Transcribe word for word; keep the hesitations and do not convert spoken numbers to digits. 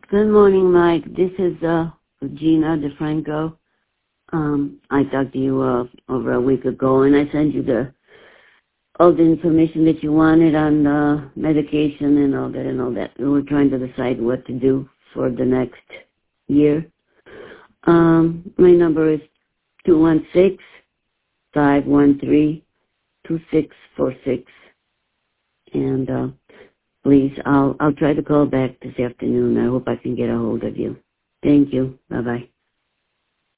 Good morning, Mike. This is uh, Gina DeFranco. Um, I talked to you uh, over a week ago, and I sent you the all the information that you wanted on the medication and all that and all that. We were trying to decide what to do for the next year. Um, my number is two one six, five one three, two six four six. And uh, please, I'll I'll try to call back this afternoon. I hope I can get a hold of you. Thank you. Bye-bye.